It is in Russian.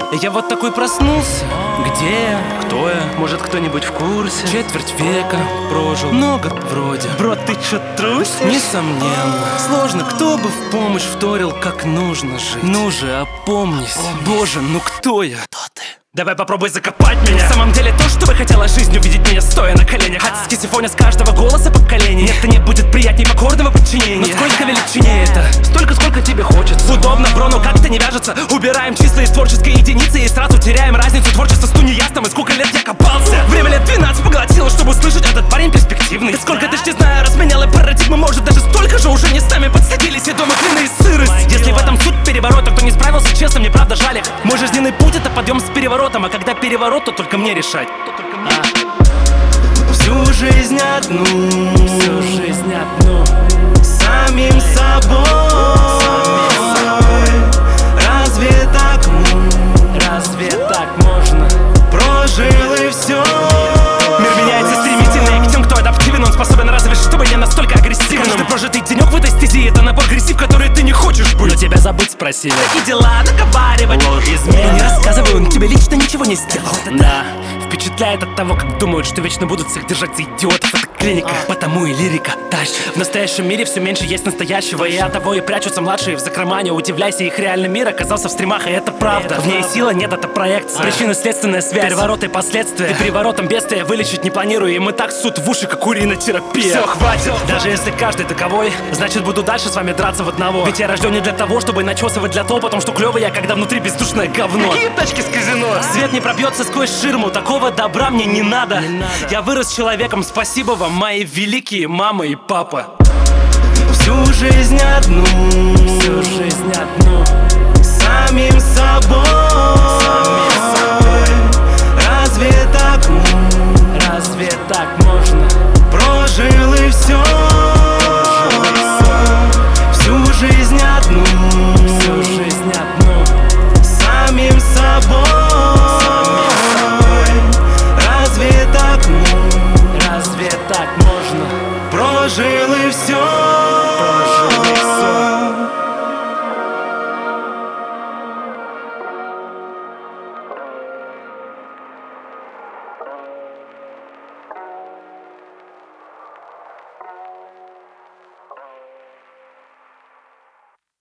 Я вот такой проснулся. Где я? Кто я? Может, кто-нибудь в курсе? Четверть века прожил. Много вроде. Бро, ты чё трусишь? Несомненно. Сложно, кто бы в помощь вторил, как нужно жить. Ну же, опомнись. Боже, ну кто я? Кто ты? Давай попробуй закопать меня. В самом деле то, что бы хотела жизнь увидеть меня стоя на коленях. От симфония с каждого голоса поколений. Нет, нет, будет приятней покорного подчинения. Но сколько величине это? Столько, сколько тебе хочется. Удобно, бро, но как-то не вяжется. Убираем числа из творческой единицы и сразу теряем разницу творчества с ту неясным. И сколько лет я копался. Время лет 12 поглотило, чтобы услышать, этот парень перспективный. И сколько ты ж не знаю, разменял и парадигмы. Может, даже столько же уже не с нами подсадились и дома клины и сырость. Если в этом суть переворота, кто не справился, честно, мне правда жаль их. Мой жизненный путь — это подъем с переворотом. А когда переворот, то только мне решать. Всю жизнь одну, Всю жизнь одну, самим собой. Разве так разве так можно? прожил и все? Мир меняется стремительно, и к тем, кто адаптивен, он способен разве чтобы не настолько агрессивным. Каждый прожитый денек в этой стези — это набор агрессив, который ты не хочешь быть. Но тебя забыть спросили. И дела договаривать. Я не рассказываю, он тебе лично ничего не сделал. Да, впечатляет от того, как думают, что вечно будут всех держать за идиотов. Это клиника, потому и лирика тащит. В настоящем мире все меньше есть настоящего, и от того и прячутся младшие в закромане. Удивляйся, их реальный мир оказался в стримах, и это правда. В ней сила, нет, это проекция. Причинно-следственная связь, перевороты и последствия. И переворотом бедствия вылечить не планирую, и мы так ссут в уши, как уринотерапия. Все, хватит. Даже если каждый таковой, значит буду дальше с вами драться в одного. Ведь я рожден не для того, чтобы начесывать для того, потому что клёвый я, когда внутри бездушное говно. Какие тачки с казино? Свет не пробьется сквозь ширму, такого добра мне не надо. Я вырос человеком, спасибо вам, мои великие мама и папа. Всю жизнь одну, Всю жизнь одну,